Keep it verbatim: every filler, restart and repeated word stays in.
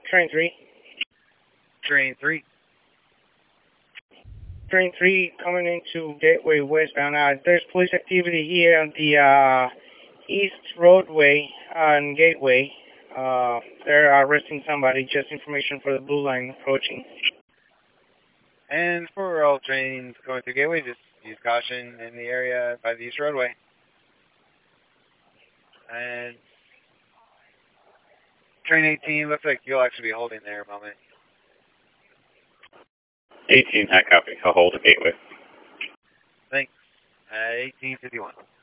Train three. Train three. Train three coming into Gateway westbound. Uh, there's police activity here on the uh, East Roadway on Gateway. Uh, they're arresting somebody. Just information for the Blue Line approaching. And for all trains going through Gateway, just use caution in the area by the East Roadway. And train eighteen, looks like you'll actually be holding there a moment. eighteen, I copy. I'll hold the Gateway. Thanks. Uh, eighteen fifty-one.